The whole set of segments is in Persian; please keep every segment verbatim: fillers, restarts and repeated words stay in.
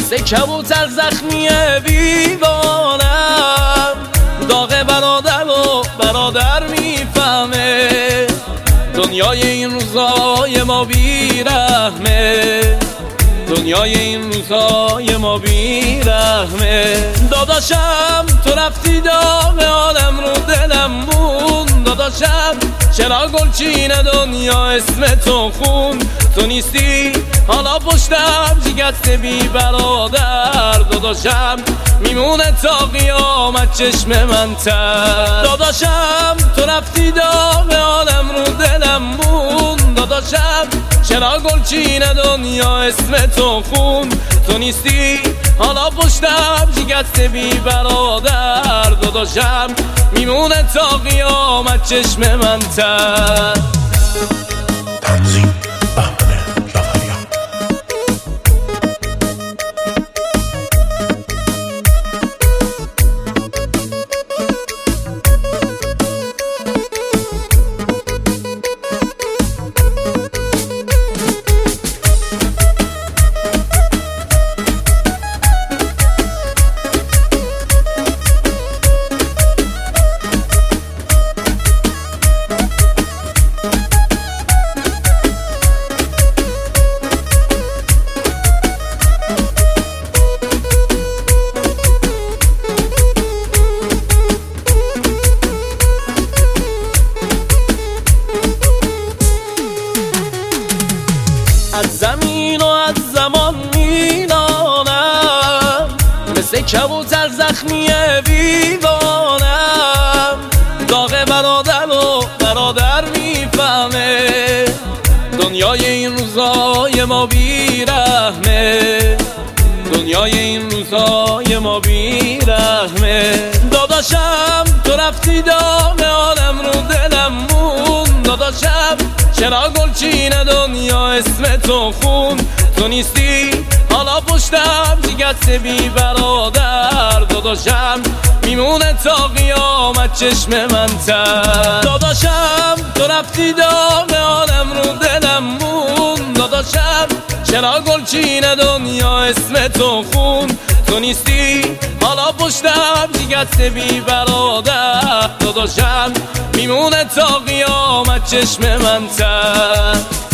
مثل کبوتر زخمی بیوانم، داغ برادر و برادر میفهمه، دنیای این روزای ما بیرحمه، دنیای این روزای ما بیرحمه. داداشم تو رفتی داغ عالم رو دلم مون، داداشم چرا گلچین دنیا اسم تو خون، تو نیستی حالا پشتم جیگت بی برادر، داداشم میمونه تا قیامت چشم من تر. داداشم تو رفتی داغ عالم رو دلم مون، داداشم چرا گلچین دنیا اسم تو خون، تو نیستی حالا پشتم جیگت بی برادر، داداشم میمونه تا قیامت چشم من تر. تنظیم بهمن جعفریان. از زمین و از زمان میلانم، مثل کبوتر زخمی بیوانم، داغ برادر و برادر میفهمه، دنیای این روزای ما بیرحمه، دنیای این روزای ما بیرحمه. داداشم تو رفتی داغ عالم رو دلم مون، داداشم چرا گلچین دنیا اسم تو خون، تو نیستی حالا پشتم جیگت بی برادر، داداشم میمونه تا قیامت چشم من تر. داداشم تو رفتی داغ عالم رو دلم مون، داداشم چرا گلچین دنیا اسم تو خون، تو نیستی حالا پشتم جیگت بی برادر، داداشم میمونه تا قیامت چشم من تر.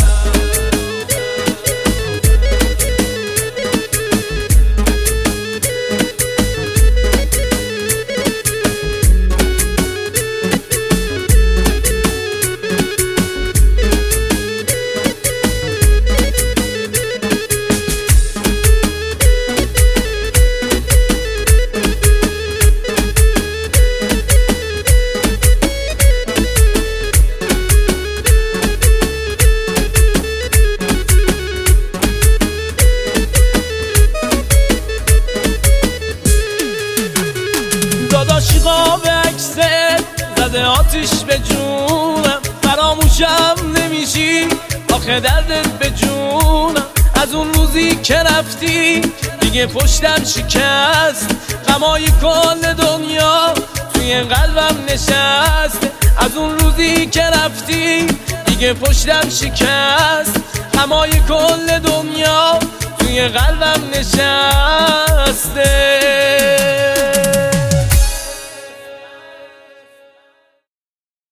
داداش قاب عکست زده آتیش به جونم، فراموشم نمیشی آخه دردت به جونم، از اون روزی که رفتی دیگه پشتم شکست، غمای کل دنیا توی قلبم نشست، از اون روزی که رفتی دیگه پشتم شکست، غمای کل دنیا توی قلبم نشسته.